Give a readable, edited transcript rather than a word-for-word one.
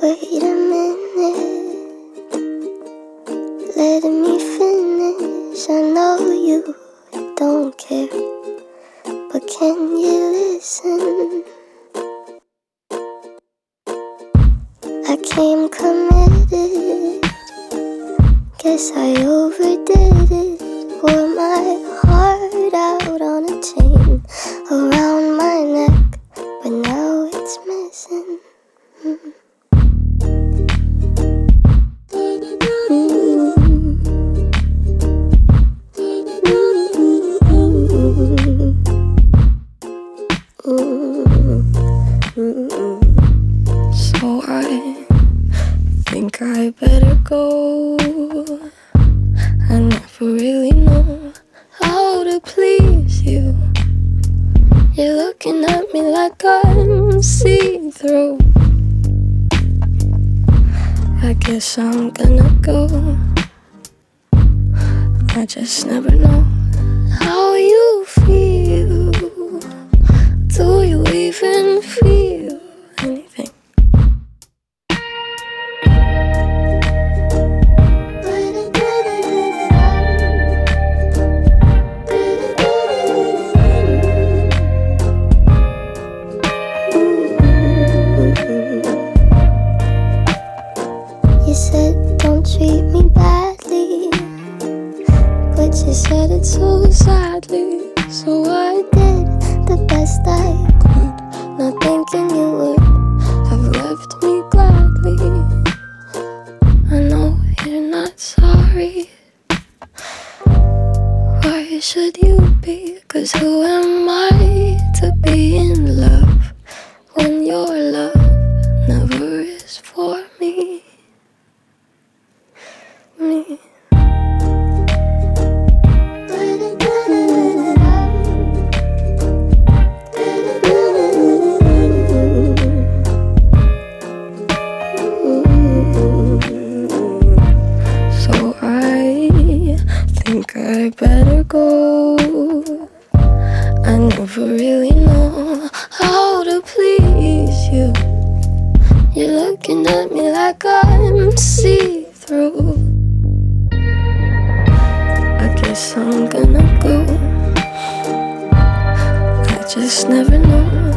Wait a minute, let me finish. I know you don't care, but can you listen? I came committed, guess I overdid it. Wore my heart out on a chain around my neck, but now it's missing. So I think I better go. I never really know how to please you. You're looking at me like I'm see-through. I guess I'm gonna go. I just never know how you feel. Do you even feel anything? You said don't treat me badly, but you said it so sadly. So I did the best I could, not thinking you would have left me gladly. I know you're not sorry. Why should you be? 'Cause who am I to be in love when your love never is for me? So I think I better go. I never really know how to please you. You're looking at me like I'm see-through. I guess I'm gonna go. I just never know